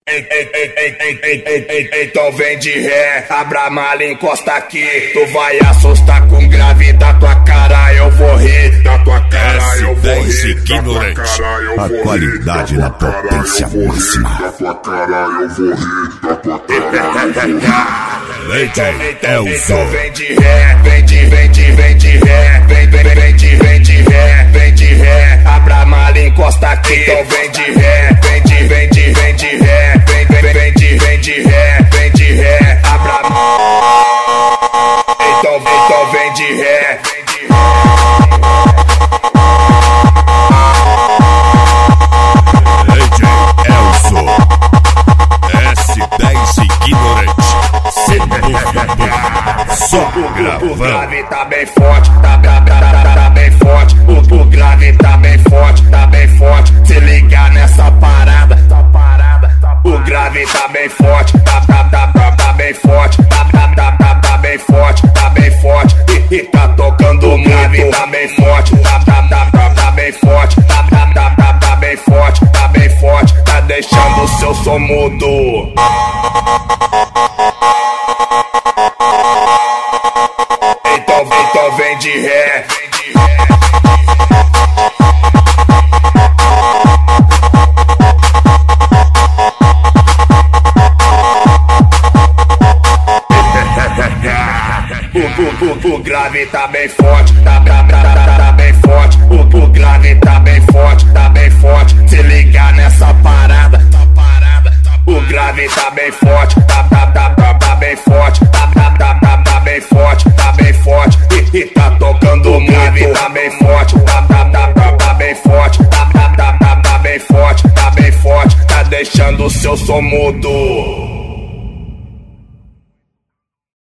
Então vem de ré, abra a mala e encosta aqui. Tu vai assustar com grave da tua cara, eu vou rir. Da tua cara eu vou rir. Ignorante. A qualidade na potência máxima. Da tua cara eu vou rir. Da tua cara eu vou rir. Então vem de ré, vem de ré, vem de ré, vem de ré, abra a mala e encosta aqui. Então vem de ré, vem de ré, vem de ré, abra a mala. Então vem de ré. O grave tá bem forte, tá bem forte. O grave tá bem forte, tá bem forte. Se ligar nessa parada, o grave tá bem forte, tá bem forte, tá bem forte, tá bem forte. E tá tocando o grave tá bem forte, tá bem forte, tá bem forte, tá bem forte. Tá deixando o seu som mudo. Então vem de ré. O grave tá bem forte, tá bem forte. O grave tá bem forte, tá bem forte. Se ligar nessa parada, o grave tá bem forte, tá bem forte, tá bem forte, tá bem forte. E tá tocando o grave tá bem forte, tá bem forte, tá bem forte, tá bem forte. Tá deixando o seu som mudo.